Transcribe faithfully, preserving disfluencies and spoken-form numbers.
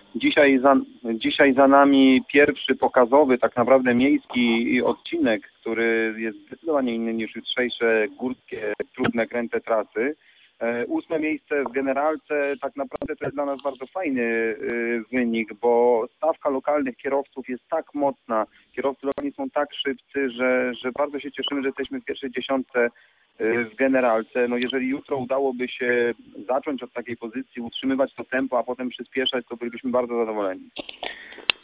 Dzisiaj za, dzisiaj za nami pierwszy pokazowy, tak naprawdę miejski odcinek, który jest zdecydowanie inny niż jutrzejsze górskie, trudne, kręte trasy. Ósme miejsce w generalce, tak naprawdę to jest dla nas bardzo fajny wynik, bo stawka lokalnych kierowców jest tak mocna, kierowcy lokalni są tak szybcy, że, że bardzo się cieszymy, że jesteśmy w pierwszej dziesiątce w generalce. No jeżeli jutro udałoby się zacząć od takiej pozycji, utrzymywać to tempo, a potem przyspieszać, to bylibyśmy bardzo zadowoleni.